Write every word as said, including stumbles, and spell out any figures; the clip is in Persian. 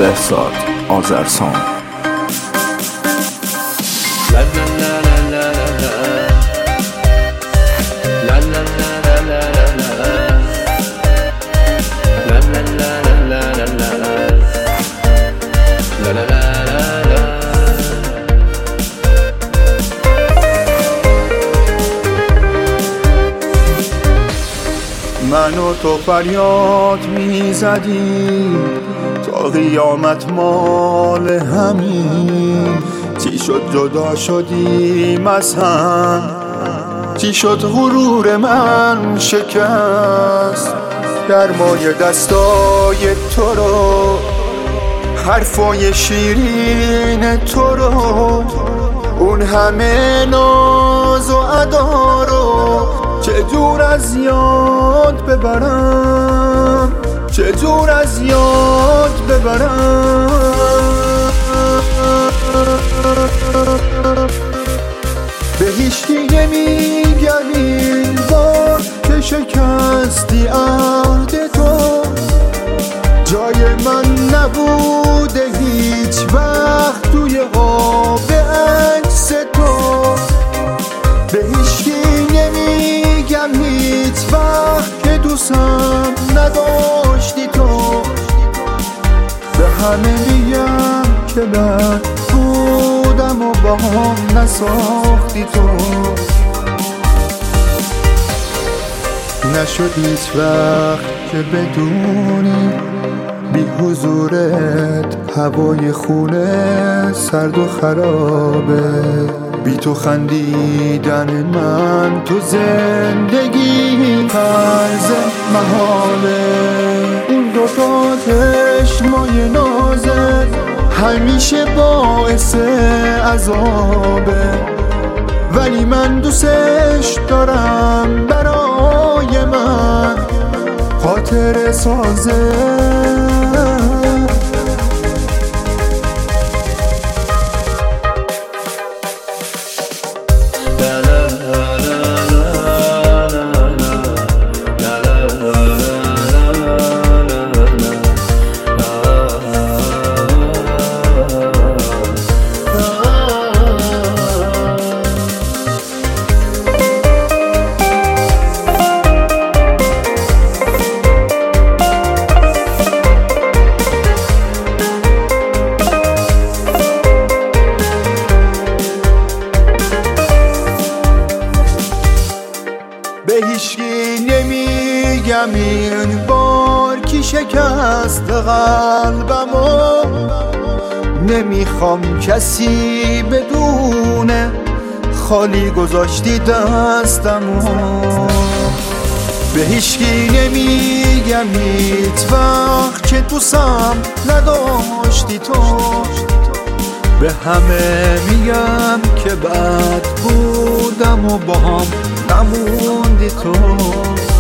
بهزاد آذرسان. من و تو فریاد می زدیم تا قیامت مال همین. چی شد جدا شدیم از هم، چی شد غرور من شکست. گرمای دستای تو رو، حرفای شیرین تو رو، اون همه ناز و ادا رو چجور از یاد ببرم، چجور از یاد ببرم. به هیچکی نمیگم این بار که شکستی عهد تو، جای من نبوده هیچ وقت توی آب عکس تو. به هیچکی نمیگم هیچ وقت که دوستم نداشتی تو، به همه میگم که بد بودم و با هم نساختی تو. نشد هیچ وقت که بدونی بی حضورت هوای خونه سرد و خرابه. بی تو خندیدن من تو زندگی طرز محاله. اون دوتا چشمای نازت همیشه باعث عذابه، ولی من دوستش دارم، برای من خاطر سازه. به هیچکی نمیگم این بار کی شکست قلبمو، نمیخوام کسی بدونه خالی گذاشتی دستمو. به هیچکی نمیگم هیچ وقت که دوستم نداشتی تو، به همه میگم که بد بودم و با هم نموندی تو.